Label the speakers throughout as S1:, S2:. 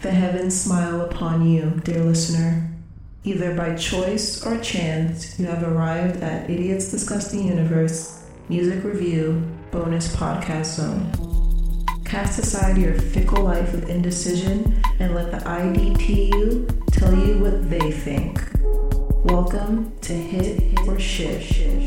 S1: The heavens smile upon you, dear listener. Either by choice or chance, you have arrived at Idiots Discuss the Universe Music Review Bonus Podcast Zone. Cast aside your fickle life of indecision and let the IDTU tell you what they think. Welcome to Hit or Shit.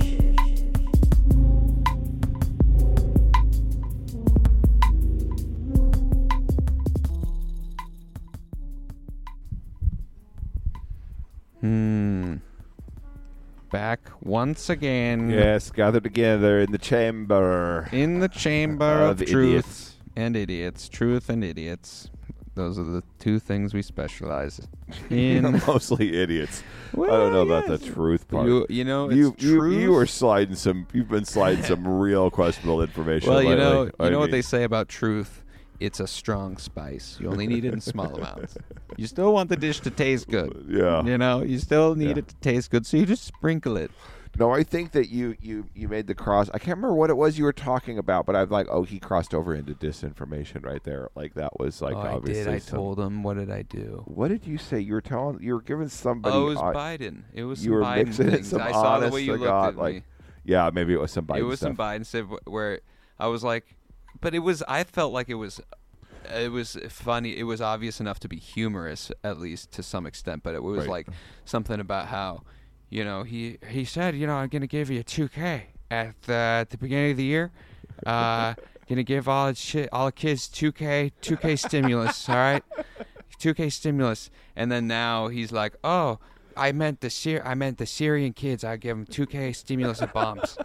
S2: Back once again.
S3: Yes, gathered together in the chamber.
S2: In the chamber of truth
S3: idiots.
S2: and idiots. Truth and idiots. Those are the two things we specialize in.
S3: Mostly idiots.
S2: Well,
S3: I don't know about
S2: yes.
S3: the truth part.
S2: You know, it's
S3: you
S2: truth.
S3: were sliding some. You've been sliding some real questionable information.
S2: Well,
S3: lately.
S2: you know what they say about truth. It's a strong spice. You only need it in small amounts. You still want the dish to taste good.
S3: Yeah.
S2: You know, you still need it to taste good, so you just sprinkle it.
S3: No, I think that you made the cross. I can't remember what it was you were talking about, but I'm like, oh, he crossed over into disinformation right there. Like that was like obviously.
S2: I told him. What did I do?
S3: What did you say? You were giving somebody.
S2: Oh, it was Biden. It was some
S3: you were
S2: Biden
S3: mixing
S2: things.
S3: some
S2: I saw the way
S3: honest
S2: you
S3: to
S2: looked
S3: God,
S2: at
S3: like,
S2: me.
S3: Yeah, maybe it was some Biden
S2: It was
S3: stuff.
S2: some Biden stuff where I was like, but it was. I felt like it was funny. It was obvious enough to be humorous, at least to some extent. But it was
S3: Right.
S2: like something about how, you know, he said, you know, I'm gonna give you a 2K at the beginning of the year. Gonna give all the kids 2K stimulus. All right, 2K stimulus. And then now he's like, oh, I meant the Syrian kids. I give them 2K stimulus of bombs.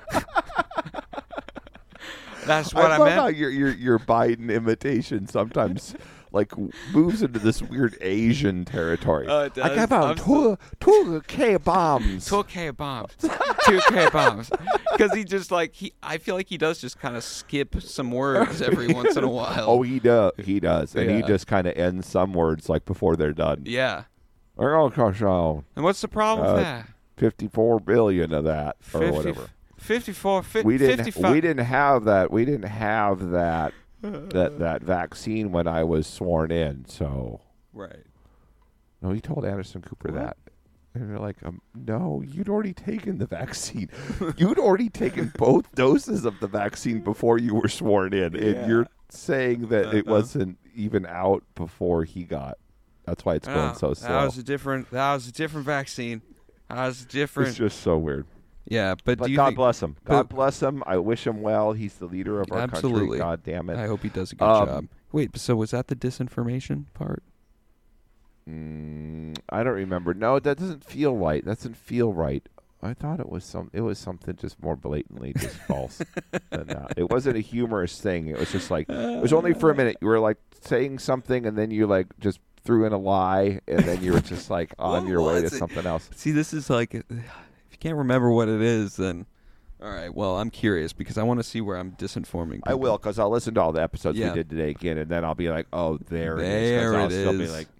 S2: That's what I
S3: love
S2: meant.
S3: how your Biden imitation sometimes like moves into this weird Asian territory.
S2: It does.
S3: I got about 2K bombs.
S2: 2K bombs. 2K bombs. Because he just I feel like he does just kind of skip some words every once in a while.
S3: Oh, he does. He does, and he
S2: Yeah.
S3: just kind of ends some words like before they're done.
S2: Yeah.
S3: Oh, gosh, oh,
S2: And what's the problem with that?
S3: 54 billion of that or whatever.
S2: 54,
S3: We didn't.
S2: 55.
S3: We didn't have that. We didn't have that. that vaccine when I was sworn in. So
S2: Right.
S3: no, he told Anderson Cooper that. And they're like, no, you'd already taken the vaccine. You'd already taken both doses of the vaccine before you were sworn in.
S2: Yeah.
S3: And you're saying that it wasn't even out before he got. That's why it's going so slow.
S2: That was a different vaccine. That was different.
S3: It's just so weird.
S2: Yeah, but
S3: But
S2: do you
S3: God
S2: think,
S3: bless him. God bless him. I wish him well. He's the leader of our
S2: Absolutely.
S3: country. God damn it.
S2: I hope he does a good job. Wait, so was that the disinformation part?
S3: I don't remember. No, that doesn't feel right. That doesn't feel right. I thought it was something just more blatantly just false than that. It wasn't a humorous thing. It was just like it was only for a minute. You were like saying something and then you like just threw in a lie and then you were just like on your way to something else.
S2: See, this is like, if you can't remember what it is, then all right. Well, I'm curious because I want to see where I'm disinforming people.
S3: I will, because I'll listen to all the episodes
S2: Yeah.
S3: we did today again, and then I'll be like, "Oh, there it is." 'Cause
S2: There
S3: I'll
S2: it
S3: still be
S2: is.
S3: like,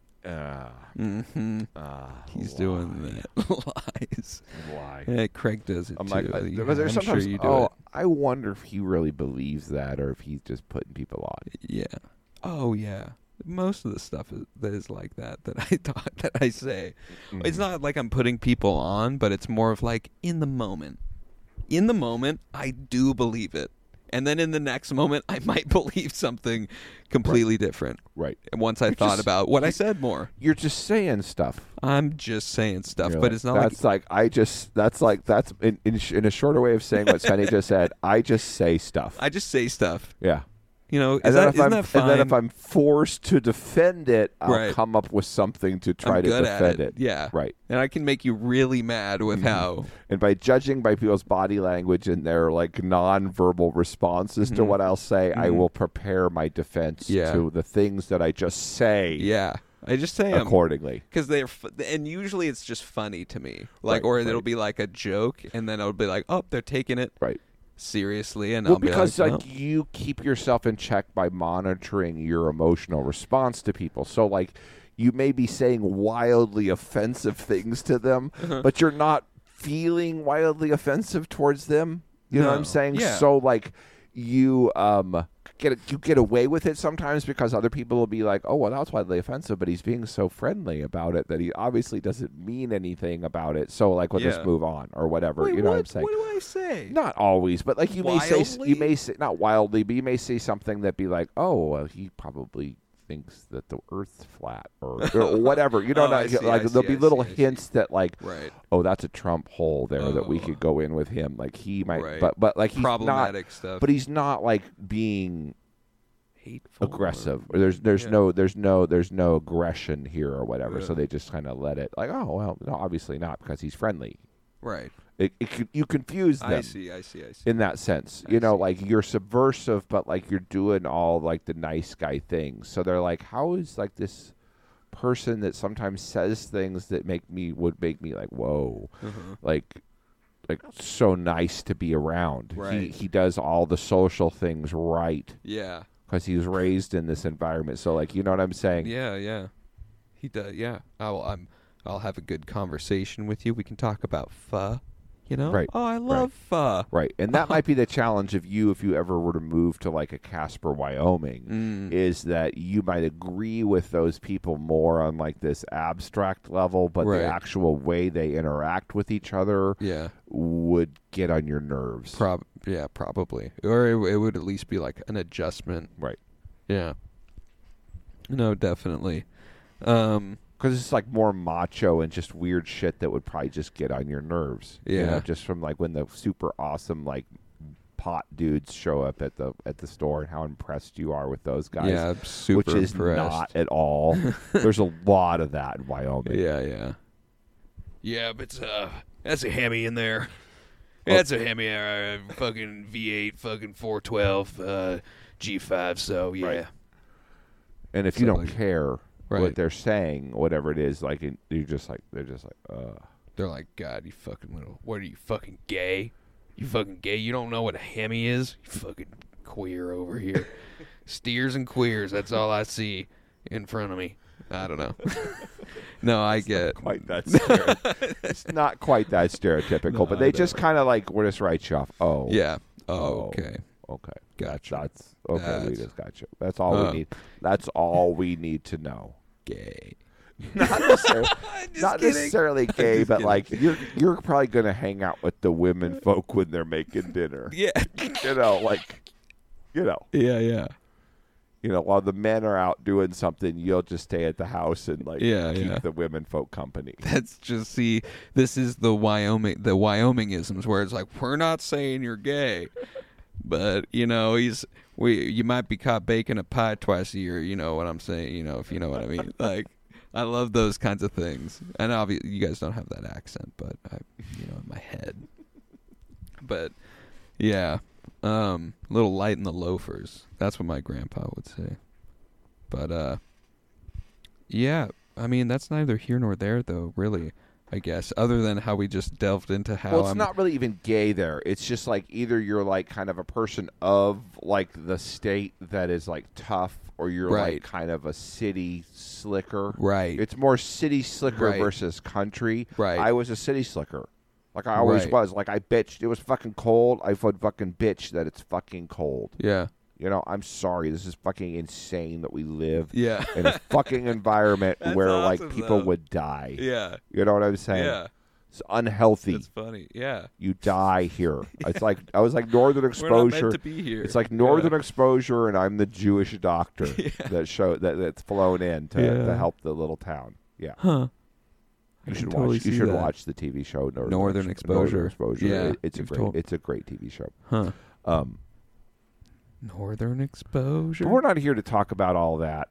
S2: He's doing that. Lies.
S3: Lie.
S2: Yeah, Craig does it
S3: I'm
S2: too.
S3: like,
S2: I'm
S3: there's
S2: sure
S3: sometimes.
S2: you do it.
S3: I wonder if he really believes that, or if he's just putting people on.
S2: Yeah. Oh yeah. Most of the stuff that is like that I say. It's not like I'm putting people on, but it's more of like in the moment. In the moment, I do believe it. And then in the next moment, I might believe something completely different.
S3: Right.
S2: And once I thought about what I said more.
S3: You're just saying stuff.
S2: I'm just saying stuff,
S3: You're
S2: but
S3: like,
S2: it's not
S3: that's that's in a shorter way of saying what Svenny just said. I just say stuff.
S2: I just say stuff.
S3: Yeah.
S2: You know,
S3: And then
S2: isn't that fine?
S3: And then if I'm forced to defend it, I'll
S2: Right.
S3: come up with something to try
S2: I'm
S3: to
S2: good
S3: defend
S2: at
S3: it.
S2: Yeah.
S3: Right.
S2: And I can make you really mad with how.
S3: And by judging by people's body language and their like nonverbal responses to what I'll say, I will prepare my defense to the things that I just say.
S2: Yeah. I just say 'em.
S3: Accordingly.
S2: Because and usually it's just funny to me. Like, or it'll be like a joke, and then it'll be like, oh, they're taking it seriously, and
S3: Well,
S2: I'll be
S3: because
S2: like,
S3: like you keep yourself in check by monitoring your emotional response to people. So like you may be saying wildly offensive things to them, but you're not feeling wildly offensive towards them. You know what I'm saying?
S2: Yeah.
S3: So like you get away with it sometimes because other people will be like, oh, well, that was widely offensive, but he's being so friendly about it that he obviously doesn't mean anything about it. So like, we'll just move on or whatever.
S2: Wait,
S3: you know what I'm saying?
S2: What do I say?
S3: Not always, but like you
S2: Wildly?
S3: may say not wildly, but you may say something that be like, oh, well, he probably thinks that the Earth's flat or whatever. You know, there'll be little hints that like, oh, that's a Trump hole there that we could go in with him. Like he might, but like he's
S2: problematic
S3: not,
S2: stuff.
S3: but he's not like being
S2: hateful,
S3: aggressive. Or there's no aggression here or whatever. Yeah. So they just kind of let it like, oh well, no, obviously not because he's friendly.
S2: Right.
S3: You confuse them.
S2: I see.
S3: In that sense, like you're subversive, but like you're doing all like the nice guy things. So they're like, how is like this person that sometimes says things that would make me like, whoa, like so nice to be around.
S2: Right.
S3: He does all the social things right.
S2: Yeah.
S3: Because he was raised in this environment. So like, you know what I'm saying?
S2: Yeah. He does. Yeah. I'll have a good conversation with you. We can talk about pho. You know?
S3: Right.
S2: Oh, I love pho.
S3: Right. And that might be the challenge of you if you ever were to move to like a Casper, Wyoming, is that you might agree with those people more on like this abstract level, but the actual way they interact with each other would get on your nerves.
S2: Probably. Or it would at least be like an adjustment.
S3: Right.
S2: Yeah. No, definitely.
S3: Because it's like more macho and just weird shit that would probably just get on your nerves.
S2: Yeah.
S3: You know, just from like when the super awesome like pot dudes show up at the store and how impressed you are with those guys.
S2: Yeah, I'm super
S3: which is
S2: impressed.
S3: Not at all. There's a lot of that in Wyoming.
S2: Yeah. Yeah, but that's a Hemi in there. That's a Hemi, fucking V8, fucking 412, G5. So yeah.
S3: Right. And if you don't care. Right. What they're saying, whatever it is, like they're just like,
S2: They're like, God, you fucking little. What are you, fucking gay? You fucking gay? You don't know what a Hemi is? You fucking queer over here. Steers and queers. That's all I see in front of me. I don't know. No, I get.
S3: Quite that. It's not quite that stereotypical, but they just kind of like we'll just write you off. Oh.
S2: Yeah. Oh, okay.
S3: Okay.
S2: Gotcha.
S3: That's okay. We just got you. That's all we need. That's all we need to know.
S2: Gay.
S3: Not necessarily gay, but like you're probably gonna hang out with the women folk when they're making dinner.
S2: Yeah.
S3: Yeah. While the men are out doing something, you'll just stay at the house and keep the women folk company.
S2: That's just this is the Wyomingisms where it's like we're not saying you're gay, but you might be caught baking a pie twice a year. You know what I'm saying? If you know what I mean. Like, I love those kinds of things. And obviously, you guys don't have that accent, but in my head. But yeah, little light in the loafers. That's what my grandpa would say. But yeah, I mean that's neither here nor there, though. Really. I guess, other than how we just delved into how
S3: Well, it's not really even gay there. It's just like either you're like kind of a person of like the state that is like tough or you're like kind of a city slicker.
S2: Right.
S3: It's more city slicker versus country.
S2: Right.
S3: I was a city slicker. Like I always was. Like I bitched. It was fucking cold. I would fucking bitch that it's fucking cold.
S2: Yeah.
S3: I'm sorry. This is fucking insane that we live
S2: in
S3: a fucking environment where
S2: awesome,
S3: like people would die.
S2: Yeah.
S3: You know what I'm saying?
S2: Yeah.
S3: It's unhealthy.
S2: It's funny. Yeah.
S3: You die here. It's like I was like northern exposure.
S2: We're not meant to be here.
S3: It's like northern exposure, and I'm the Jewish doctor that's flown in to help the little town. Yeah.
S2: Huh.
S3: You should watch the TV show
S2: Northern Exposure.
S3: Northern Exposure.
S2: Yeah.
S3: It's a great TV show.
S2: Huh. Northern Exposure.
S3: But we're not here to talk about all that.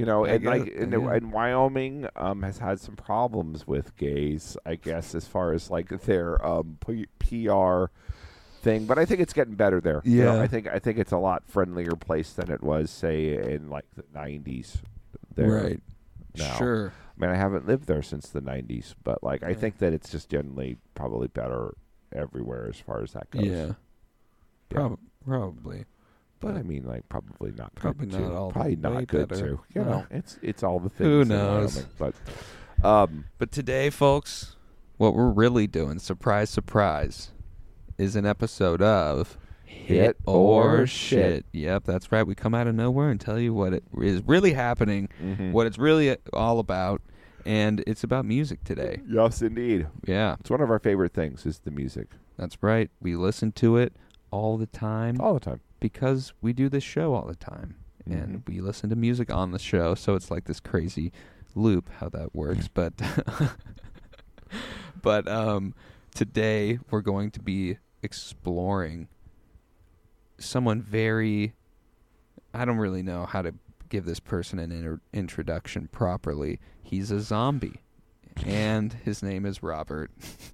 S2: And
S3: Wyoming has had some problems with gays, I guess, as far as like their PR thing. But I think it's getting better there.
S2: Yeah.
S3: I think it's a lot friendlier place than it was, say, in like the 90s. There.
S2: Right.
S3: Now.
S2: Sure.
S3: I mean, I haven't lived there since the 90s, but like I think that it's just generally probably better everywhere as far as that goes.
S2: Yeah. Probably.
S3: But I mean, like, probably not.
S2: Probably
S3: good
S2: not
S3: too.
S2: all.
S3: Probably not good
S2: better.
S3: too. You know, it's all the things.
S2: Who
S3: in
S2: knows?
S3: Wyoming.
S2: But today, folks, what we're really doing, surprise, surprise, is an episode of
S3: Hit or shit.
S2: Yep, that's right. We come out of nowhere and tell you what it is really happening, what it's really all about, and it's about music today.
S3: Yes, indeed.
S2: Yeah,
S3: It's one of our favorite things is the music.
S2: that's right. We listen to it all the time
S3: All the time.
S2: because we do this show all the time, and we listen to music on the show, so it's like this crazy loop how that works. But today we're going to be exploring someone very, I don't really know how to give this person an introduction properly. He's a zombie, and his name is Robert.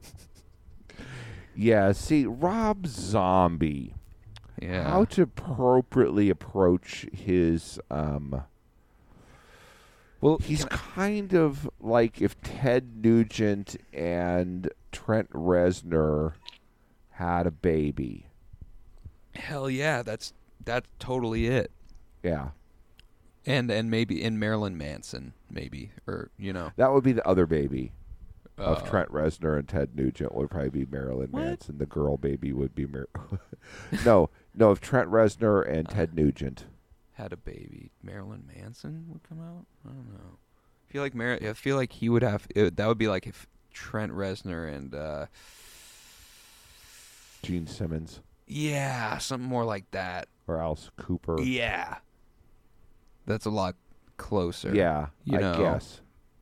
S3: Yeah, see, Rob Zombie.
S2: Yeah.
S3: How to appropriately approach his
S2: Well,
S3: he's kind of like if Ted Nugent and Trent Reznor had a baby.
S2: hell yeah, that's totally it.
S3: Yeah.
S2: And maybe in Marilyn Manson, maybe, or
S3: That would be the other baby of
S2: Uh,
S3: Trent Reznor and Ted Nugent would probably be Marilyn
S2: What?
S3: Manson. The girl baby would be No, if Trent Reznor and Ted Nugent.
S2: had a baby, Marilyn Manson would come out. I don't know. I feel like he would have. That would be like if Trent Reznor and
S3: Gene Simmons
S2: yeah, something more like that.
S3: or Alice Cooper.
S2: Yeah, that's a lot closer.
S3: Yeah,
S2: you know.
S3: I guess.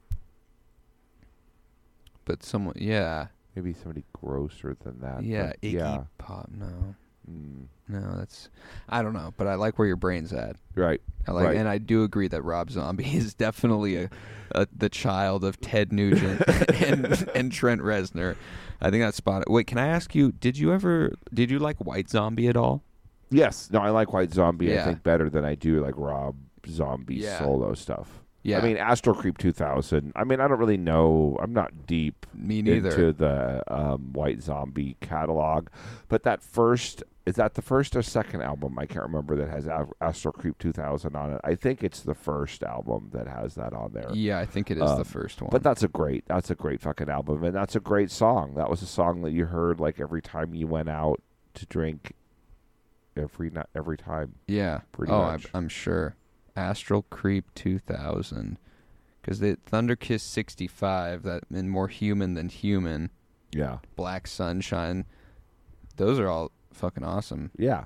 S2: But someone, yeah,
S3: Maybe somebody grosser than that.
S2: yeah,
S3: but
S2: Iggy
S3: yeah.
S2: Pop. No,
S3: Mm,
S2: that's. I don't know, but I like where your brain's at.
S3: right.
S2: And I do agree that Rob Zombie is definitely the child of Ted Nugent and Trent Reznor. I think that's spot on. Wait, can I ask you? Did you like White Zombie at all?
S3: Yes. No, I like White Zombie,
S2: Yeah.
S3: I think, better than I do like Rob Zombie's
S2: Yeah.
S3: solo stuff.
S2: Yeah,
S3: I mean, Astro Creep 2000. I mean, I don't really know. I'm not deep
S2: me neither.
S3: into the White Zombie catalog. But is that the first or second album? I can't remember that has Astro Creep 2000 on it. I think it's the first album that has that on there.
S2: Yeah, I think it is the first one.
S3: But that's a great fucking album, and that's a great song. That was a song that you heard like every time you went out to drink. Every time.
S2: yeah,
S3: pretty
S2: oh,
S3: much.
S2: I'm sure. Astral Creep 2000, because the Thunder Kiss 65, that and More Human Than Human,
S3: Yeah.
S2: Black Sunshine, those are all fucking awesome.
S3: Yeah.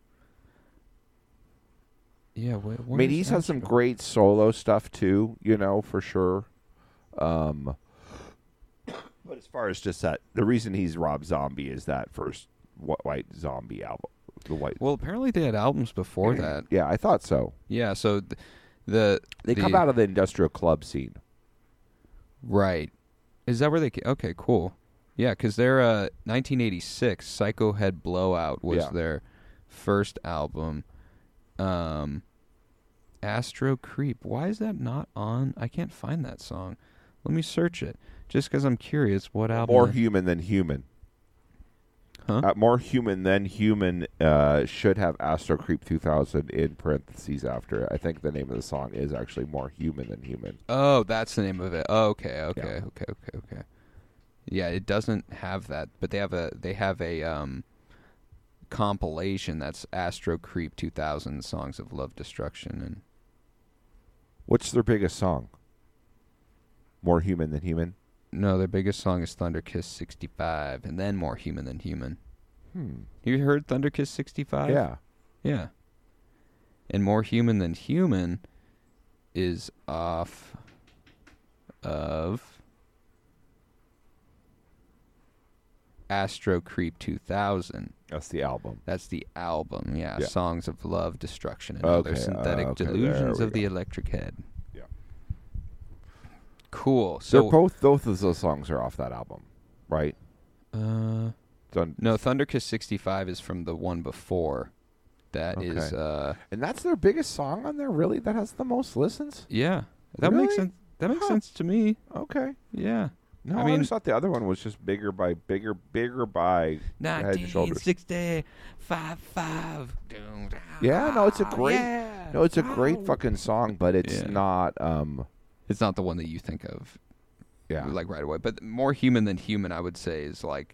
S2: Yeah,
S3: I mean, he's had some great solo stuff too, for sure. But as far as just that, the reason he's Rob Zombie is that first White Zombie album.
S2: Well, apparently they had albums before that.
S3: Yeah, I thought so.
S2: Yeah, so
S3: They come out of the industrial club scene.
S2: Right. Is that where they? Okay, cool. Yeah, because their 1986 Psycho Head Blowout was their first album. Astro Creep. Why is that not on? I can't find that song. Let me search it. Just because I'm curious what album.
S3: More Human Than Human.
S2: Huh?
S3: More Human Than Human should have Astro Creep 2000 in parentheses after it. I think the name of the song is actually More Human Than Human.
S2: Oh, that's the name of it. Oh, okay.
S3: Yeah.
S2: Yeah, it doesn't have that, but they have a compilation that's Astro Creep 2000 Songs of Love, Destruction, and
S3: What's their biggest song? More Human Than Human?
S2: no, their biggest song is Thunder Kiss 65, and then More Human Than Human.
S3: Hmm.
S2: You heard Thunder Kiss 65?
S3: Yeah.
S2: Yeah. And More Human Than Human is off of Astro Creep 2000.
S3: That's the album.
S2: That's the album, yeah.
S3: Yeah.
S2: Songs of Love, Destruction, and Other Synthetic
S3: okay,
S2: Delusions
S3: there we
S2: of the
S3: go.
S2: Electric Head.
S3: Yeah.
S2: Cool.
S3: So
S2: So,
S3: both of those songs are off that album, right?
S2: no, Thunder Kiss 65 is from the one before. That is,
S3: And that's their biggest song on there, really? That has the most listens?
S2: yeah. That makes
S3: Really?
S2: sense. That makes
S3: Huh.
S2: sense to me.
S3: Okay.
S2: Yeah.
S3: No,
S2: I
S3: I
S2: mean-
S3: just thought the other one was just bigger by Head and Shoulders.
S2: 1965.
S3: Yeah, no, it's a great
S2: Yeah.
S3: No, it's a great fucking song, but it's
S2: Yeah.
S3: not
S2: It's not the one that you think of,
S3: yeah.
S2: like right away. But More Human Than Human, I would say, is like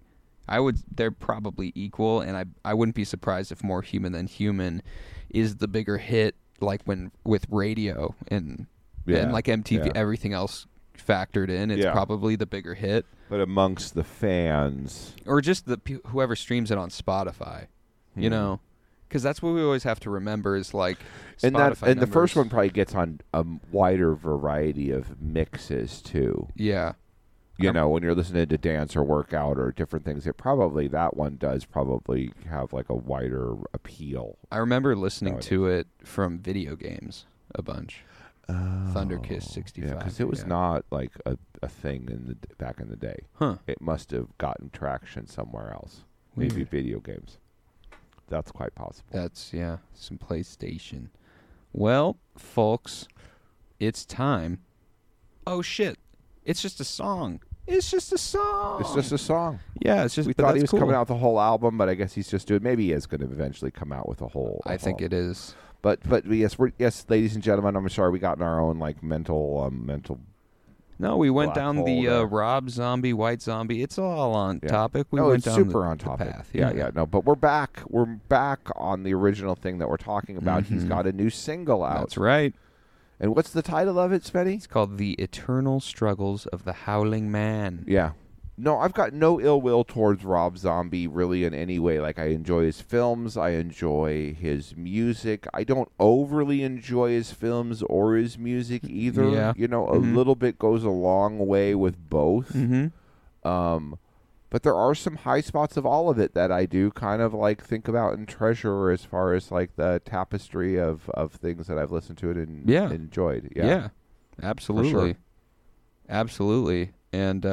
S2: They're probably equal, and I wouldn't be surprised if More Human Than Human is the bigger hit, like when with radio and like MTV, everything else factored in. It's probably the bigger hit.
S3: But amongst the fans,
S2: or just whoever streams it on Spotify, you know, because that's what we always have to remember is like Spotify
S3: and the first one probably gets on a wider variety of mixes too.
S2: Yeah.
S3: You know, when you're listening to dance or workout or different things, that one does probably have like a wider appeal.
S2: I remember listening to it from video games a bunch. Thunder Kiss 65.
S3: Yeah, because it was not like a thing back in the day.
S2: Huh.
S3: It must have gotten traction somewhere else. Maybe video games. That's quite possible.
S2: That's, some PlayStation. Well, folks, it's time. Oh, shit. It's just a song. It's just a song.
S3: It's just a song.
S2: Yeah, it's just.
S3: We thought he was coming out with a whole album, but I guess he's just doing. Maybe he is going to eventually come out with a whole.
S2: I think it is.
S3: But yes, ladies and gentlemen, I'm sorry we got in our own like mental.
S2: No, we went down the
S3: there.
S2: Rob Zombie, White Zombie. It's all on topic. We
S3: went
S2: it's
S3: down super on topic.
S2: Path.
S3: Yeah. No, but we're back. We're back on the original thing that we're talking about. He's got a new single out.
S2: That's right.
S3: And what's the title of it, Spenny?
S2: It's called The Eternal Struggles of the Howling Man.
S3: Yeah. No, I've got no ill will towards Rob Zombie really in any way. Like, I enjoy his films. I enjoy his music. I don't overly enjoy his films or his music either.
S2: Yeah.
S3: You know, a little bit goes a long way with both. But there are some high spots of all of it that I do kind of like think about and treasure as far as like the tapestry of things that I've listened to it and enjoyed.
S2: Yeah, absolutely.
S3: Sure.
S2: Absolutely. And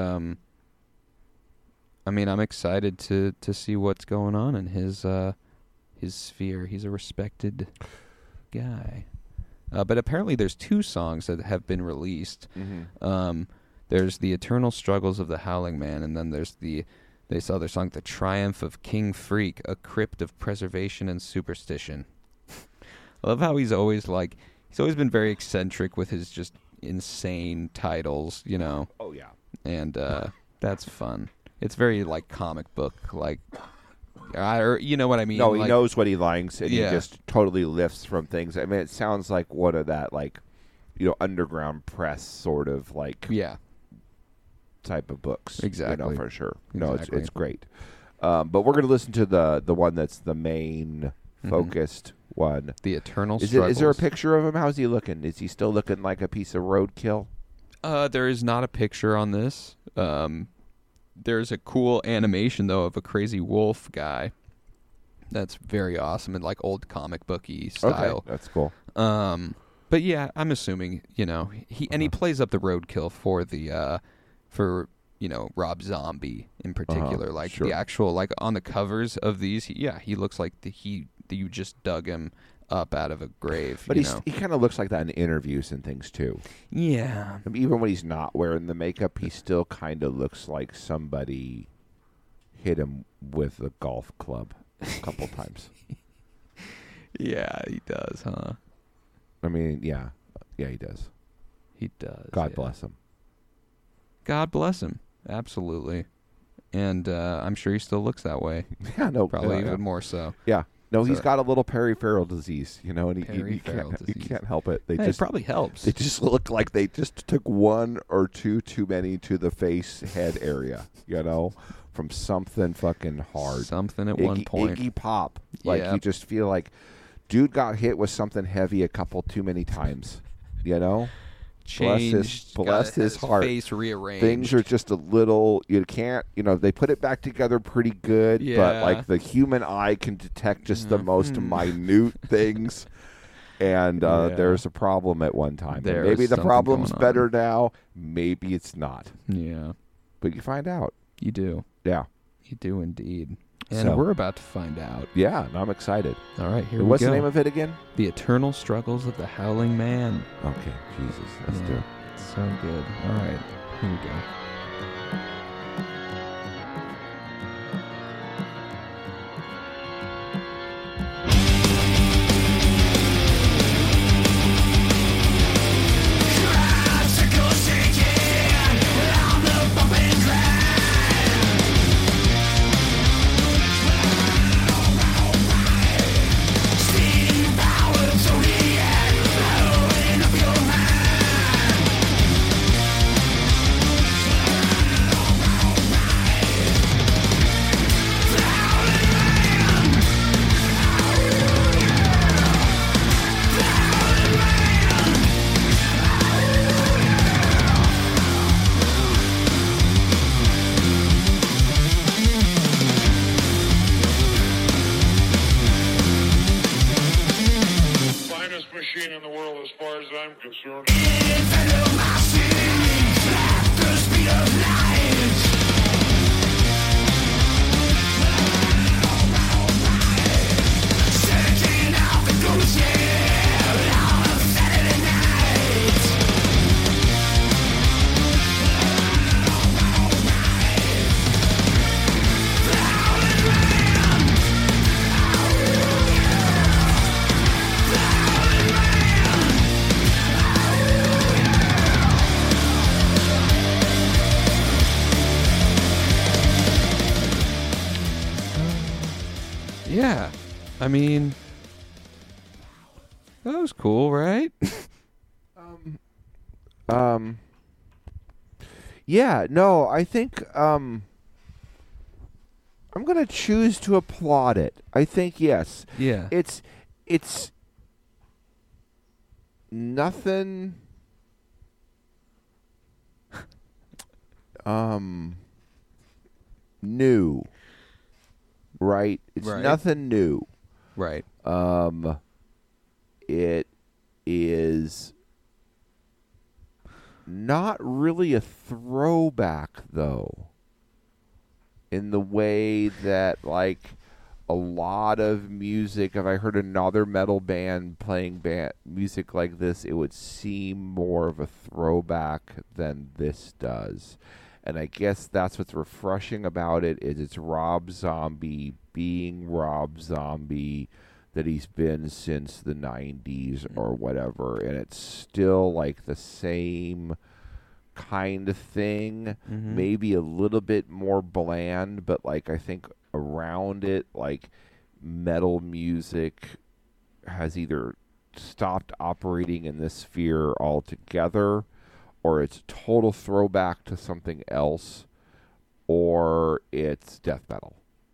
S2: I mean, I'm excited to see what's going on in his sphere. He's a respected guy. But apparently there's 2 songs that have been released. There's The Eternal Struggles of the Howling Man, and then there's this other song, The Triumph of King Freak, A Crypt of Preservation and Superstition. I love how he's always been very eccentric with his just insane titles, you know.
S3: Oh, yeah.
S2: And that's fun. It's very, like, comic book, like, or you know what I mean?
S3: No, he knows what he likes, and he just totally lifts from things. I mean, it sounds like one of that, like, you know, underground press sort of, like...
S2: Yeah.
S3: Type of books.
S2: Exactly.
S3: You know, for sure.
S2: Exactly.
S3: No, it's great. But we're going to listen to the one that's the main focused one.
S2: The Eternal Struggles.
S3: Is there a picture of him? How's he looking? Is he still looking like a piece of roadkill?
S2: There is not a picture on this. There's a cool animation, though, of a crazy wolf guy. That's very awesome and like old comic booky style.
S3: Okay, that's cool.
S2: But yeah, I'm assuming, you know, he plays up the roadkill for the you know, Rob Zombie in particular. Like the actual, like on the covers of these, he looks like you just dug him up out of a grave.
S3: But he kind of looks like that in interviews and things too.
S2: Yeah.
S3: I mean, even when he's not wearing the makeup, he still kind of looks like somebody hit him with a golf club a couple times.
S2: Yeah, he does, huh?
S3: I mean, yeah, he does.
S2: He does.
S3: God bless him.
S2: God bless him. Absolutely. And I'm sure he still looks that way.
S3: Yeah, no.
S2: Probably even more so.
S3: Yeah. No, he's got a little peripheral disease, you know, and he can't help it.
S2: It probably helps.
S3: They just look like they just took 1 or 2 too many to the face head area, you know, from something fucking hard.
S2: Something at one point.
S3: Iggy Pop. Like, you just feel like, dude got hit with something heavy a couple too many times, you know? Bless his heart.
S2: Face rearranged.
S3: Things are just a little. You can't. You know, they put it back together pretty good, but like the human eye can detect just the most minute things. And there's a problem at one time. Maybe the problem's better now. Maybe it's not.
S2: Yeah,
S3: but you find out.
S2: You do.
S3: Yeah,
S2: you do indeed. And we're about to find out.
S3: Yeah, and I'm excited.
S2: All right, here we go.
S3: What's the name of it again?
S2: The Eternal Struggles of the Howling Man.
S3: Okay, Jesus, let's do it.
S2: So good. All right, here we go. Yeah, I mean, that was cool, right?
S3: Yeah, no, I think I'm going to choose to applaud it. I think yes.
S2: Yeah.
S3: It's nothing new. Right? It's
S2: Right.
S3: nothing new.
S2: Right.
S3: It is not really a throwback, though, in the way that, like, a lot of music, if I heard another metal band playing music like this, it would seem more of a throwback than this does. And I guess that's what's refreshing about it, is it's Rob Zombie being Rob Zombie that he's been since the 90s or whatever. And it's still like the same kind of thing, maybe a little bit more bland, but like I think around it, like metal music has either stopped operating in this sphere altogether, or it's total throwback to something else, or it's death metal.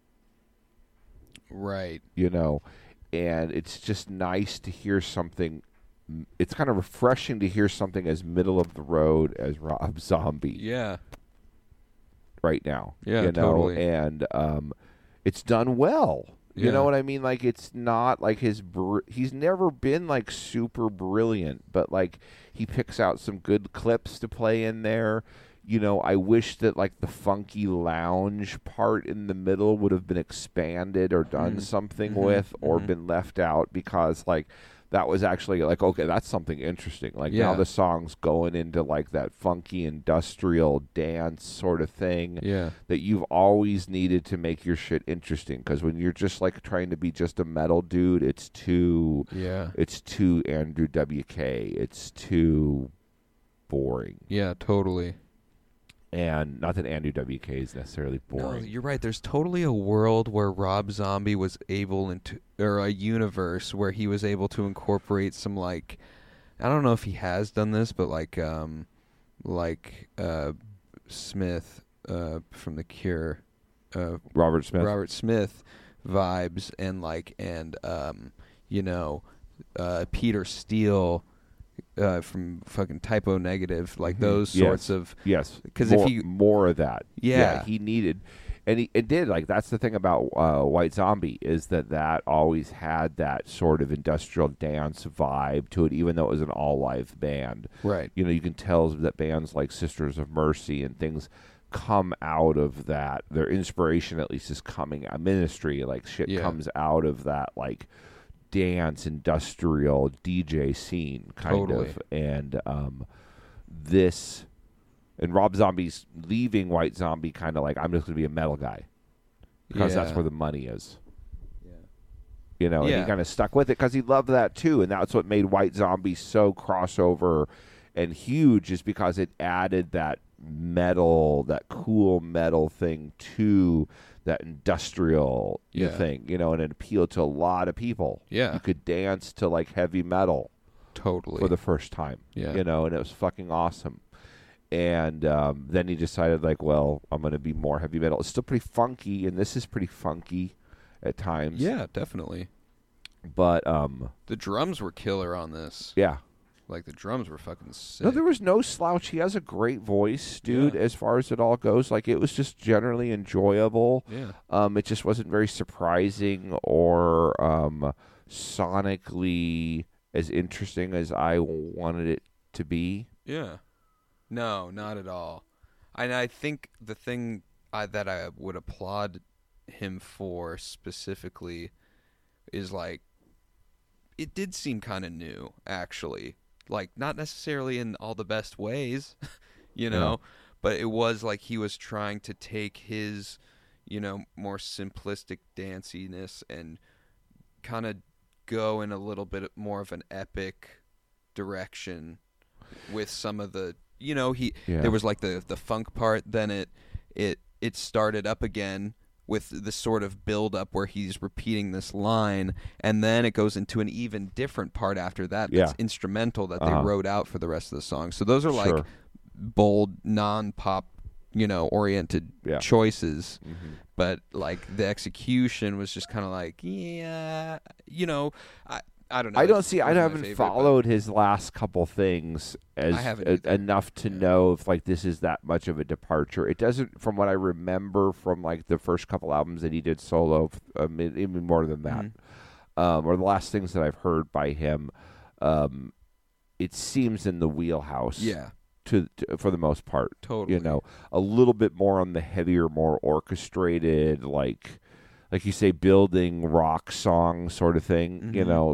S2: Right.
S3: You know, and it's just nice to hear something. It's kind of refreshing to hear something as middle of the road as Rob Zombie.
S2: Yeah.
S3: Right now.
S2: Yeah,
S3: you know?
S2: totally.
S3: And it's done well. You
S2: Yeah.
S3: know what I mean? Like, it's not like he's never been like super brilliant, but like he picks out some good clips to play in there. You know, I wish that like the funky lounge part in the middle would have been expanded or done something with, or been left out, because like that was actually like, okay, that's something interesting. Like now the song's going into like that funky industrial dance sort of thing that you've always needed to make your shit interesting. Because when you're just like trying to be just a metal dude, it's too Andrew WK. It's too boring.
S2: Yeah, totally.
S3: And not that Andrew WK is necessarily boring.
S2: No, you're right. There's totally a world where Rob Zombie was able or a universe where he was able to incorporate some, like, I don't know if he has done this, but like Smith from The Cure,
S3: Robert
S2: Smith vibes, and Peter Steele. From fucking Typo Negative, like those sorts of
S3: because
S2: if he
S3: more of that, he needed, and it did. Like that's the thing about White Zombie, is that always had that sort of industrial dance vibe to it, even though it was an all live band.
S2: Right.
S3: You know, you can tell that bands like Sisters of Mercy and things come out of that. Their inspiration, at least, is coming. Ministry, like shit, comes out of that, like dance industrial DJ scene kind of. And this, and Rob Zombie's leaving White Zombie kind of like, I'm just gonna be a metal guy because that's where the money is. You know, and he kind of stuck with it because he loved that too, and that's what made White Zombie so crossover and huge, is because it added that metal, that cool metal thing to that industrial thing, you know, and it appealed to a lot of people.
S2: Yeah.
S3: You could dance to like heavy metal
S2: totally
S3: for the first time.
S2: Yeah.
S3: You know, and it was fucking awesome. And then he decided, like, well, I'm going to be more heavy metal. It's still pretty funky, and this is pretty funky at times.
S2: Yeah, definitely.
S3: But
S2: the drums were killer on this.
S3: Yeah.
S2: Like, the drums were fucking sick.
S3: No, there was no slouch. He has a great voice, dude, as far as it all goes. Like, it was just generally enjoyable.
S2: Yeah.
S3: It just wasn't very surprising or sonically as interesting as I wanted it to be.
S2: Yeah. No, not at all. And I think the thing that I would applaud him for specifically is like it did seem kind of new, actually. Like not necessarily in all the best ways,
S3: Yeah.
S2: but it was like he was trying to take his, more simplistic danciness and kind of go in a little bit more of an epic direction with some of the there was like the funk part, then it started up again with the sort of build up where he's repeating this line, and then it goes into an even different part after that that's instrumental that they wrote out for the rest of the song. So those are like bold non-pop oriented choices.
S3: Mm-hmm.
S2: But like the execution was just kind of like I don't know.
S3: I don't see. I haven't followed his last couple things as enough to know if like this is that much of a departure. It doesn't, from what I remember from like the first couple albums that he did solo, even more than that, or the last things that I've heard by him. It seems in the wheelhouse.
S2: Yeah.
S3: To for the most part,
S2: totally.
S3: A little bit more on the heavier, more orchestrated, like you say, building rock song sort of thing.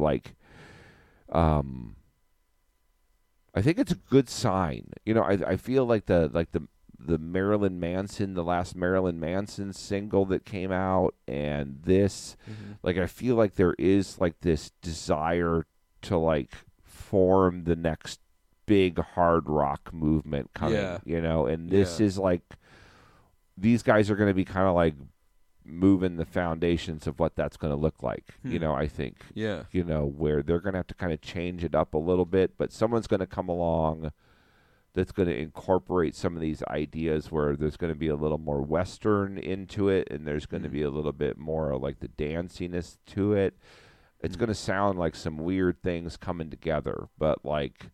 S3: I think it's a good sign. I feel like the Marilyn Manson, the last Marilyn Manson single that came out, and this, like I feel like there is like this desire to like form the next big hard rock movement coming, and this is like these guys are going to be kind of like moving the foundations of what that's going to look like. I think where they're going to have to kind of change it up a little bit, but someone's going to come along that's going to incorporate some of these ideas where there's going to be a little more Western into it, and there's going to be a little bit more like the danciness to it. It's going to sound like some weird things coming together, but like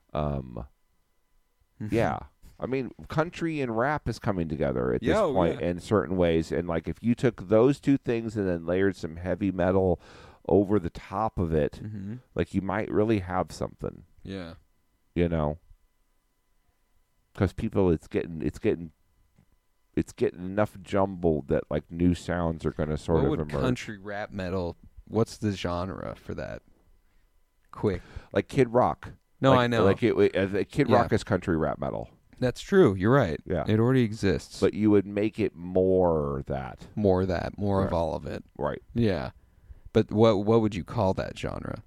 S3: I mean, country and rap is coming together at this point in certain ways. And like if you took those two things and then layered some heavy metal over the top of it, like you might really have something.
S2: Yeah.
S3: Because people, it's getting enough jumbled that like new sounds are going to sort of emerge.
S2: Country rap metal? What's the genre for that? Quick,
S3: like Kid Rock.
S2: No, I know.
S3: Like Kid Rock is country rap metal.
S2: That's true. You're right.
S3: Yeah,
S2: it already exists.
S3: But you would make it more that.
S2: More of all of it.
S3: Right.
S2: Yeah. But what would you call that genre?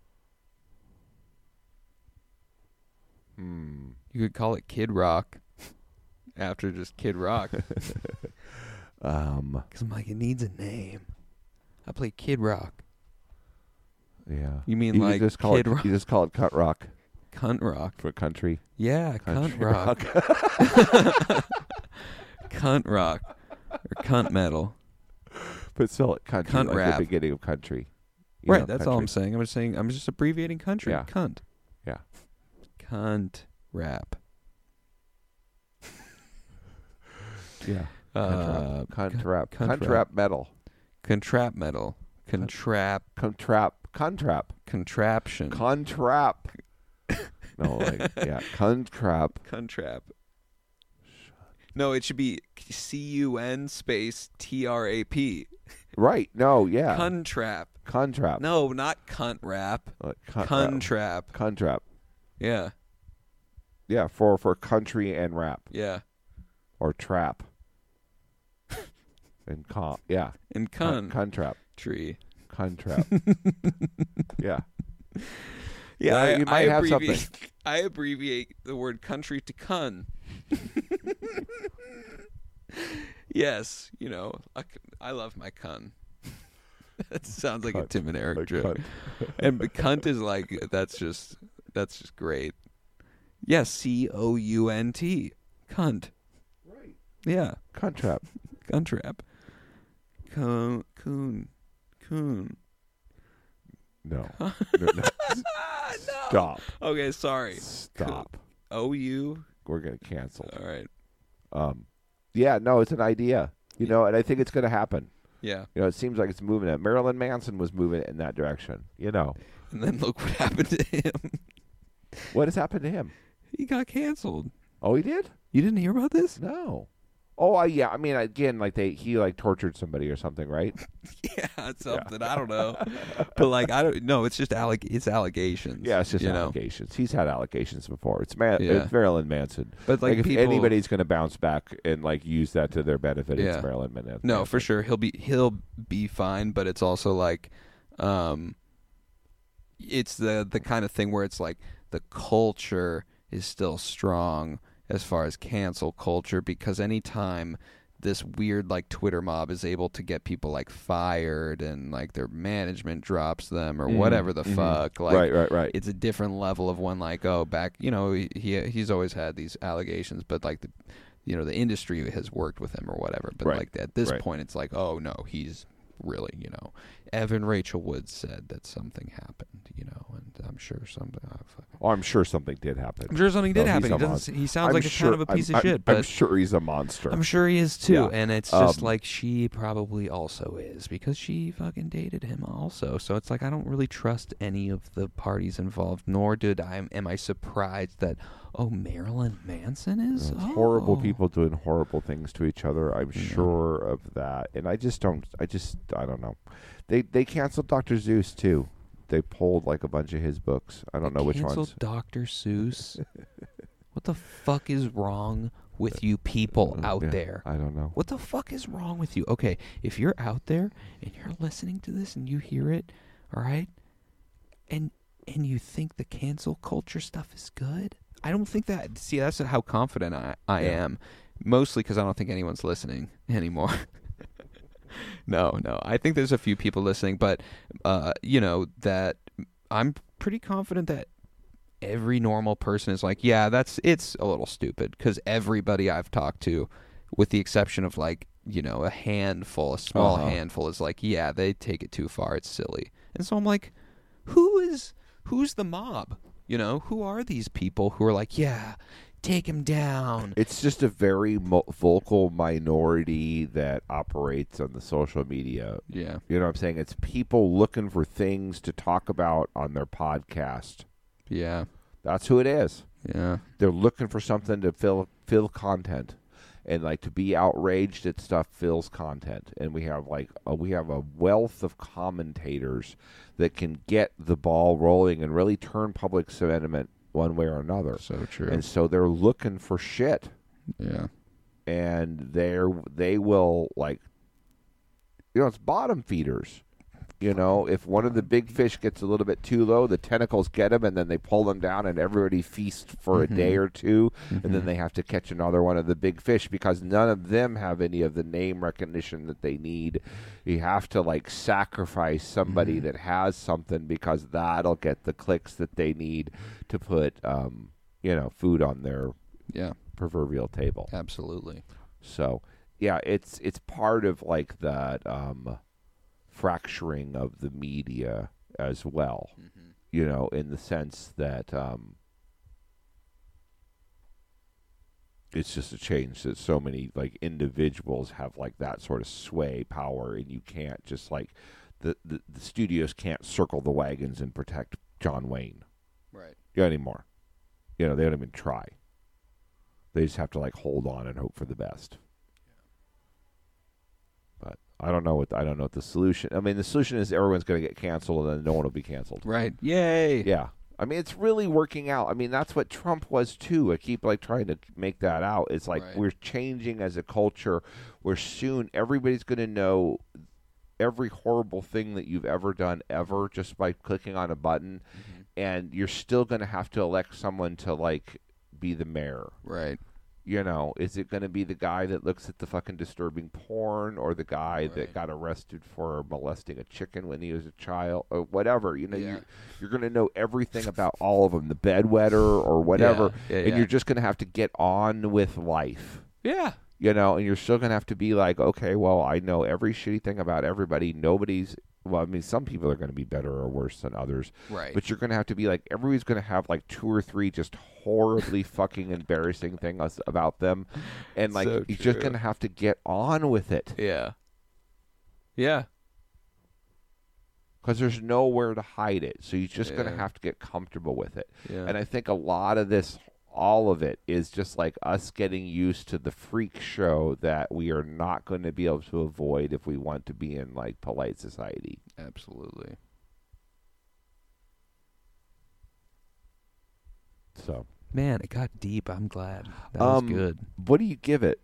S2: You could call it Kid Rock after just Kid Rock. Because I'm like, it needs a name. I play Kid Rock.
S3: Yeah.
S2: You mean like Kid Rock?
S3: You just call it Cunt Rock.
S2: Cunt Rock.
S3: For country?
S2: Yeah,
S3: Country
S2: Cunt Rock. Cunt Rock. Or Cunt Metal.
S3: But still at country,
S2: Cunt
S3: like
S2: rap.
S3: the beginning of country.
S2: Right, that's all I'm saying. I'm just abbreviating country.
S3: Yeah.
S2: Cunt.
S3: Yeah.
S2: Cunt rap.
S3: Yeah. Cunt rap metal.
S2: Contrap metal. Contraption.
S3: Contrap. No,
S2: Contrap. No, it should be CUN space TRAP.
S3: Right. No, yeah.
S2: Contrap. No, not cunt rap. Contrap.
S3: Contrap.
S2: Yeah.
S3: Yeah, for country and rap.
S2: Yeah.
S3: Or trap. And yeah.
S2: And
S3: Contrap.
S2: Tree.
S3: Contrap. Yeah.
S2: Yeah,
S3: you might have something.
S2: I abbreviate the word country to cun. Yes, I love my cun. That sounds like a Tim and Eric joke. And cunt is like that's just great. Yes, COUNT. Cunt.
S3: Right.
S2: Yeah.
S3: Contrap.
S2: Contrap. Coon.
S3: No.
S2: No.
S3: Stop.
S2: Okay, sorry.
S3: Stop.
S2: OU.
S3: We're gonna cancel.
S2: All right.
S3: Yeah, no, it's an idea. And I think it's gonna happen.
S2: Yeah.
S3: It seems like it's moving. Marilyn Manson was moving in that direction.
S2: It And then look what happened to him.
S3: What has happened to him?
S2: He got canceled.
S3: Oh, he did?
S2: You didn't hear about this?
S3: No. Oh, yeah. I mean, again, like he tortured somebody or something, right?
S2: Yeah, something. I don't know. But like, I don't know. It's just it's allegations.
S3: Yeah, it's just
S2: you know?
S3: allegations. He's had allegations before. It's
S2: Yeah.
S3: it's Marilyn Manson.
S2: But like
S3: if
S2: people,
S3: anybody's going to bounce back and like use that to their benefit,
S2: Yeah.
S3: it's Marilyn Manson.
S2: no, for sure he'll be fine. But it's also like, it's the kind of thing where it's like the culture is still strong as far as cancel culture, because anytime this weird like Twitter mob is able to get people like fired and like their management drops them or whatever the fuck, like
S3: right.
S2: it's a different level of when like, oh, back, you know, he's always had these allegations, but like the industry has worked with him or whatever, but
S3: Right.
S2: like at this
S3: Right.
S2: point it's like, oh no, he's really, Evan Rachel Wood said that something happened, and I'm sure something.
S3: Oh, I'm sure something did happen.
S2: I'm sure something did
S3: No,
S2: happen.
S3: he's
S2: He sounds
S3: I'm
S2: like
S3: sure,
S2: a kind of a piece
S3: I'm,
S2: of shit, but
S3: I'm sure he's a monster.
S2: I'm sure he is too.
S3: Yeah.
S2: And it's just like she probably also is, because she fucking dated him also. So it's like I don't really trust any of the parties involved, nor am I surprised that Marilyn Manson is
S3: Horrible people doing horrible things to each other. I'm sure of that. And I don't know. They canceled Dr. Seuss too. They pulled like a bunch of his books. I don't know which ones.
S2: Canceled Dr. Seuss. What the fuck is wrong with you people out there?
S3: I don't know.
S2: What the fuck is wrong with you? Okay, if you're out there and you're listening to this and you hear it, all right, and you think the cancel culture stuff is good, I don't think that. See, that's how confident I am. Mostly because I don't think anyone's listening anymore. No. I think there's a few people listening, but that I'm pretty confident that every normal person is like, yeah, it's a little stupid, because everybody I've talked to, with the exception of like, a small handful, is like, yeah, they take it too far. It's silly. And so I'm like, who's the mob? Who are these people who are like, yeah, take him down?
S3: It's just a very vocal minority that operates on the social media.
S2: Yeah.
S3: You know what I'm saying? It's people looking for things to talk about on their podcast.
S2: Yeah.
S3: That's who it is.
S2: Yeah.
S3: They're looking for something to fill content. And like to be outraged at stuff fills content. And we have a wealth of commentators that can get the ball rolling and really turn public sentiment one way or another.
S2: So true.
S3: And so they're looking for shit.
S2: Yeah.
S3: And they will, like, it's bottom feeders. If one of the big fish gets a little bit too low, the tentacles get them, and then they pull them down, and everybody feasts for a day or two, and then they have to catch another one of the big fish, because none of them have any of the name recognition that they need. You have to, like, sacrifice somebody that has something, because that'll get the clicks that they need to put, food on their proverbial table.
S2: Absolutely.
S3: So, yeah, it's part of, like, that fracturing of the media as well, in the sense that it's just a change that so many like individuals have like that sort of sway power, and you can't just like the studios can't circle the wagons and protect John Wayne anymore. They don't even try. They just have to like hold on and hope for the best. But I don't know what the solution. I mean, the solution is everyone's going to get canceled, and then no one will be canceled.
S2: Right. Yay.
S3: Yeah. I mean, it's really working out. I mean, that's what Trump was too. I keep like trying to make that out. It's like we're changing as a culture, where soon everybody's going to know every horrible thing that you've ever done ever just by clicking on a button, and you're still going to have to elect someone to like be the mayor.
S2: Right.
S3: Is it going to be the guy that looks at the fucking disturbing porn, or the guy that got arrested for molesting a chicken when he was a child, or whatever? You're going to know everything about all of them, the bedwetter or whatever, and you're just going to have to get on with life.
S2: Yeah.
S3: And you're still going to have to be like, okay, well, I know every shitty thing about everybody. Well, I mean, some people are going to be better or worse than others.
S2: Right.
S3: But you're going to have to be like, everybody's going to have like 2 or 3 just horribly fucking embarrassing things about them. And like, you're just going to have to get on with it.
S2: Yeah. Yeah.
S3: because there's nowhere to hide it. So you're just going to
S2: Yeah.
S3: have to get comfortable with it.
S2: Yeah.
S3: And I think a lot of this, all of it, is just like us getting used to the freak show that we are not going to be able to avoid if we want to be in like polite society.
S2: Absolutely.
S3: So,
S2: Man, it got deep. I'm glad. That was good.
S3: what do you give it?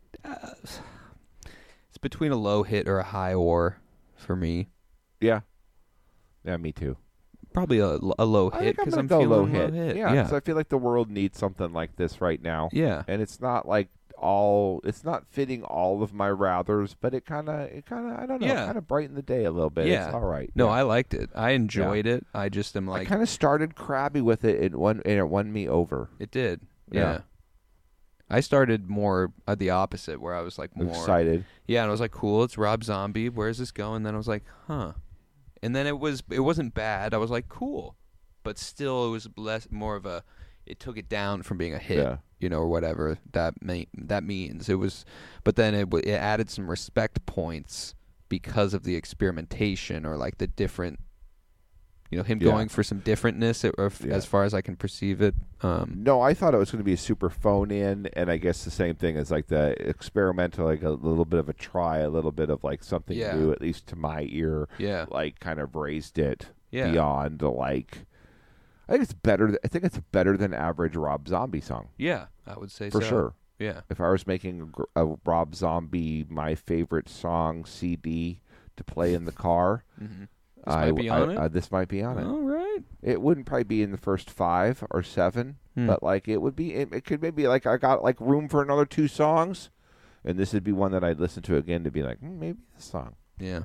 S2: It's between a low hit or a high or for me.
S3: Yeah, me too.
S2: Probably a low
S3: I
S2: hit
S3: think I'm
S2: because
S3: gonna
S2: I'm
S3: go
S2: feeling
S3: low
S2: low
S3: hit.
S2: hit.
S3: Yeah, because I feel like the world needs something like this right now.
S2: Yeah.
S3: And it's not like it's not fitting all of my rathers, but it kind of, I don't know,
S2: Yeah.
S3: kind of brightened the day a little bit.
S2: Yeah.
S3: It's all right.
S2: No,
S3: yeah.
S2: I liked it. I enjoyed it. I just am
S3: I
S2: like,
S3: kind of started crabby with it, and it won me over.
S2: it did.
S3: Yeah.
S2: Yeah. I started more the opposite, where I was like more
S3: Excited.
S2: Yeah, and I was like, cool, it's Rob Zombie. Where's this going? Then I was like, huh. And then it wasn't bad. I was like, cool. But still, it was more of a, it took it down from being a hit,
S3: Yeah.
S2: or whatever that means. It was, but then it added some respect points because of the experimentation or like the different, him
S3: Yeah.
S2: going for some differentness as far as I can perceive it.
S3: No, I thought it was going to be a super phone in, and I guess the same thing as like the experimental, like a little bit of a try, a little bit of like something
S2: Yeah.
S3: new, at least to my ear.
S2: Yeah.
S3: Like kind of raised it
S2: Yeah.
S3: beyond like. I think it's better. I think it's a better than average Rob Zombie song
S2: Yeah, I would say
S3: for
S2: so.
S3: sure.
S2: Yeah.
S3: If I was making a Rob Zombie my favorite song CD to play in the car,
S2: Mm-hmm. This might be on it?
S3: This might be on it.
S2: All right.
S3: It wouldn't probably be in the first 5 or 7, but like it would be. It could maybe like I got like room for another 2 songs, and this would be one that I'd listen to again to be like maybe this song,
S2: Yeah.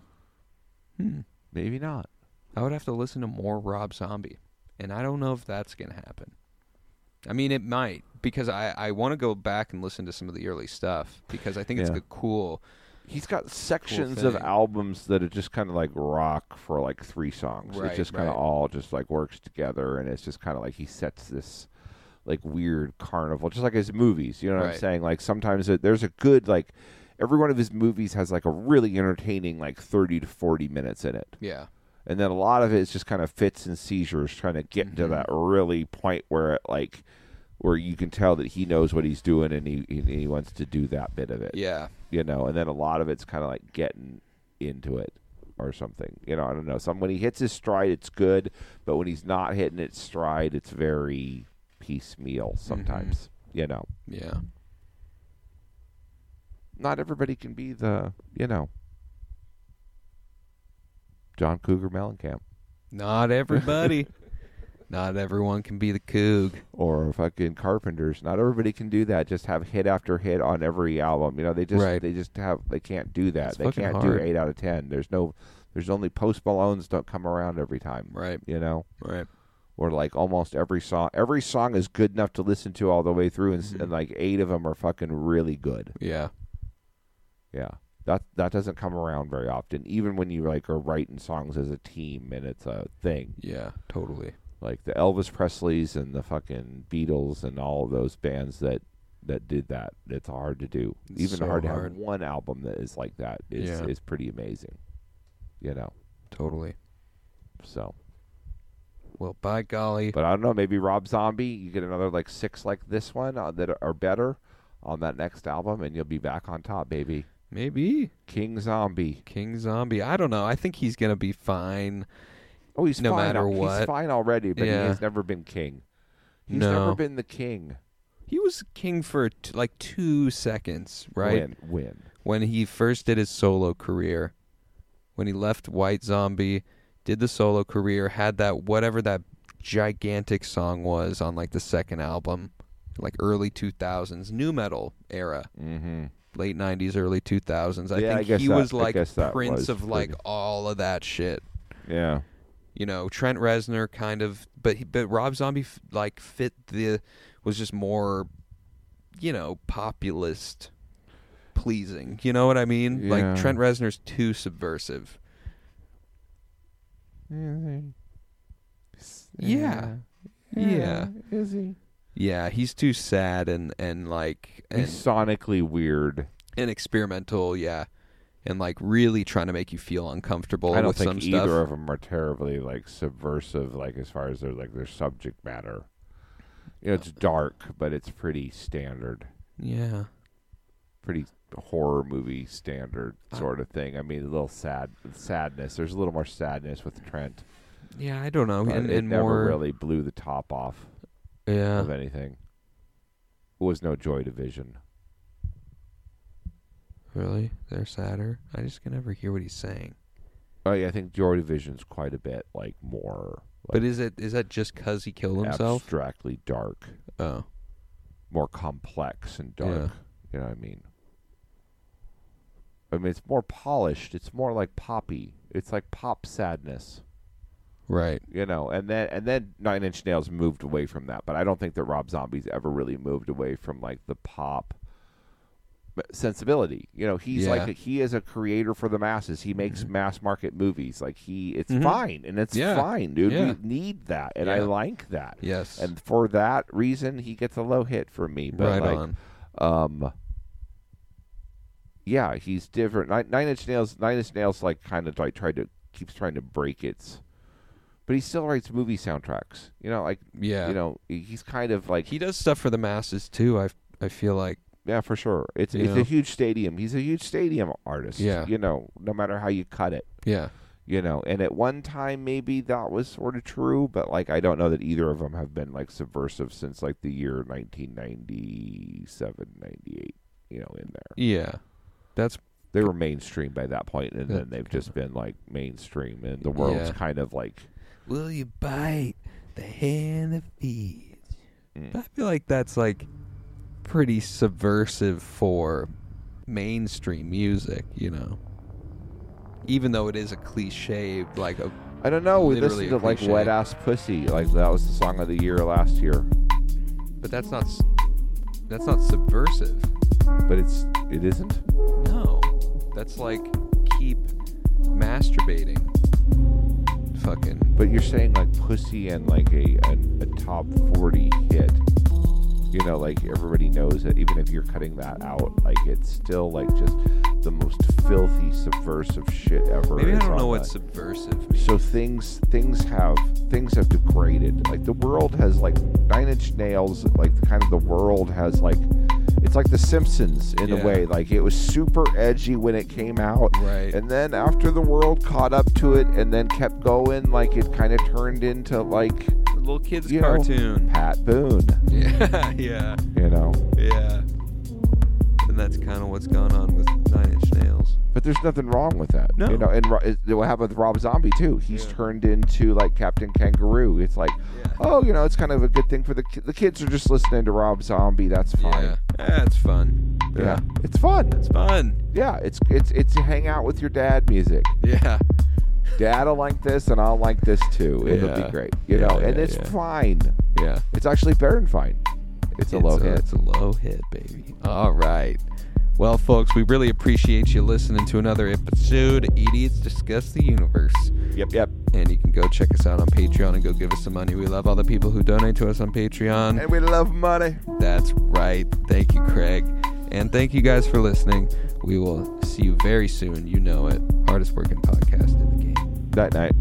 S3: maybe not.
S2: I would have to listen to more Rob Zombie, and I don't know if that's going to happen. I mean, it might, because I want to go back and listen to some of the early stuff, because I think it's
S3: Yeah.
S2: a cool.
S3: He's got sections of
S2: thing.
S3: albums that are just kind of like rock for like 3 songs.
S2: Right,
S3: It just kind of
S2: right.
S3: all just like works together, and it's just kind of like he sets this like weird carnival, just like his movies. You know what I'm
S2: Right.
S3: saying? Like sometimes there's a good like every one of his movies has like a really entertaining like 30 to 40 minutes in it.
S2: Yeah.
S3: And then a lot of it is just kind of fits and seizures, trying to get to that really point where it like where you can tell that he knows what he's doing and he wants to do that bit of it.
S2: Yeah.
S3: And then a lot of it's kind of like getting into it or something. I don't know. When he hits his stride, it's good, but when he's not hitting its stride, it's very piecemeal sometimes.
S2: Yeah.
S3: Not everybody can be the John Cougar Mellencamp.
S2: Not everybody. Not everyone can be the Coog.
S3: Or fucking Carpenters. Not everybody can do that. Just have hit after hit on every album. They can't do that.
S2: It's
S3: They
S2: fucking
S3: can't
S2: hard.
S3: do 8 out of 10. There's only Post Malones don't come around every time.
S2: Right. Right.
S3: Or like almost every song is good enough to listen to all the way through, and like 8 of them are fucking really good.
S2: Yeah.
S3: Yeah. That doesn't come around very often, even when you like are writing songs as a team and it's a thing.
S2: Yeah. Totally.
S3: Like the Elvis Presleys and the fucking Beatles and all of those bands that did that. It's hard to do.
S2: It's
S3: Even
S2: so
S3: hard to
S2: hard.
S3: have one album that is like that is pretty amazing.
S2: Totally.
S3: So.
S2: Well, by golly.
S3: But I don't know. Maybe Rob Zombie, you get another like 6 like this one that are better on that next album, and you'll be back on top, baby.
S2: Maybe.
S3: King Zombie.
S2: I don't know. I think he's going to be fine.
S3: Oh, he's
S2: no
S3: fine.
S2: matter what.
S3: He's fine already, but he
S2: Yeah.
S3: has never been king. He's
S2: No.
S3: never been the king.
S2: He was king for like 2 seconds, right?
S3: When?
S2: When he first did his solo career. When he left White Zombie, did the solo career, had that whatever that gigantic song was on like the second album, like early 2000s, new metal era.
S3: Mm-hmm.
S2: Late 90s, early 2000s. I
S3: Yeah, I
S2: think
S3: guess
S2: he
S3: that-
S2: was
S3: I
S2: like
S3: guess that
S2: prince
S3: was
S2: of like
S3: pretty-
S2: all of that shit.
S3: Yeah.
S2: Trent Reznor kind of, but Rob Zombie was just more, populist pleasing. You know what I mean?
S3: Yeah.
S2: Like Trent Reznor's too subversive. Yeah. Yeah.
S3: Is he?
S2: Yeah, he's too sad and
S3: He's sonically weird.
S2: and experimental, yeah.
S4: and like really trying to make you feel uncomfortable
S3: I don't
S4: with
S3: think
S4: some
S3: either
S4: stuff.
S3: of them are terribly like subversive, like as far as their subject matter. It's dark, but it's pretty standard,
S4: Yeah.
S3: pretty horror movie standard sort of thing. I mean, a little sadness. There's a little more sadness with Trent.
S4: Yeah, I don't know.
S3: But
S4: And
S3: it never
S4: more
S3: really blew the top off
S4: Yeah.
S3: of anything. It was no Joy Division.
S4: Really? They're sadder? I just can never hear what he's saying.
S3: Oh yeah, I think Joy Division's quite a bit like more.
S4: But is that just because he killed himself?
S3: Abstractly dark,
S4: Oh.
S3: more complex and dark.
S4: Yeah.
S3: You know what I mean? I mean, it's more polished. It's more like poppy. It's like pop sadness.
S4: Right.
S3: And then 9 Inch Nails moved away from that. But I don't think that Rob Zombie's ever really moved away from like the pop sensibility. He's he is a creator for the masses. He makes mass market movies. Like it's fine, and it's fine, dude.
S4: Yeah.
S3: We need that, and I like that.
S4: Yes.
S3: And for that reason, he gets a low hit from me. But
S4: right on.
S3: Yeah, he's different. 9 Inch Nails, like kind of like keeps trying to break its. But he still writes movie soundtracks.
S4: Yeah.
S3: He's kind of like
S4: He does stuff for the masses too. I feel like.
S3: Yeah, for sure. It's a huge stadium. He's a huge stadium artist.
S4: Yeah.
S3: No matter how you cut it.
S4: Yeah.
S3: And at one time maybe that was sort of true, but like I don't know that either of them have been like subversive since like the year 1997, 98, in there.
S4: Yeah.
S3: They were mainstream by that point, and then they've just been like mainstream, and the world's kind of like,
S4: will you bite the hand that feeds? I feel like that's like pretty subversive for mainstream music, even though it is a cliche, like
S3: I don't know. We
S4: literally
S3: listened to
S4: a
S3: like
S4: cliche.
S3: Wet Ass Pussy, like that was the song of the year last year.
S4: But that's not subversive.
S3: But it isn't.
S4: No, that's like keep masturbating. Fucking.
S3: But you're saying like Pussy and like a top 40 hit. Like everybody knows that even if you're cutting that out, like it's still like just the most filthy, subversive shit ever.
S4: Maybe I don't know what subversive means.
S3: So things have degraded. Like the world has like 9 Inch Nails, like the world has like, it's like The Simpsons in a way. Like it was super edgy when it came out.
S4: Right.
S3: And then after the world caught up to it and then kept going, like it kind of turned into like
S4: a little kid's cartoon.
S3: Pat Boone.
S4: Yeah, yeah. Yeah. And that's kind of what's going on with 9 Inch Nails.
S3: But there's nothing wrong with that.
S4: No.
S3: And what happened with Rob Zombie too. He's turned into like Captain Kangaroo. It's like, it's kind of a good thing for the kids are just listening to Rob Zombie. That's fine.
S4: Yeah, it's fun.
S3: Yeah. It's fun.
S4: It's fun.
S3: Yeah, it's hang out with your dad music.
S4: Yeah.
S3: Dad'll like this, and I'll like this too. It'll be great, and it's fine.
S4: Yeah,
S3: it's actually better than fine. It's a low hit.
S4: It's a low hit, baby. All right. Well, folks, we really appreciate you listening to another episode of Idiots Discuss the Universe.
S3: Yep.
S4: And you can go check us out on Patreon and go give us some money. We love all the people who donate to us on Patreon.
S3: And we love money.
S4: That's right. Thank you, Craig. And thank you guys for listening. We will see you very soon. You know it. Hardest working podcast in the game.
S3: Night.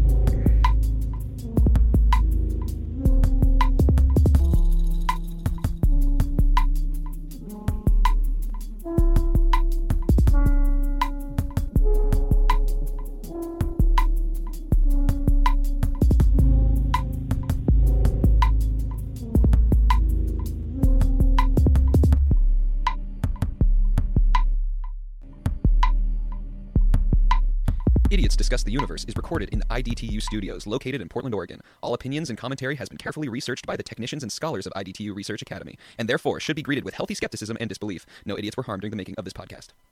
S5: Idiots Discuss the Universe is recorded in the IDTU studios located in Portland, Oregon. All opinions and commentary has been carefully researched by the technicians and scholars of IDTU Research Academy, and therefore should be greeted with healthy skepticism and disbelief. No idiots were harmed during the making of this podcast.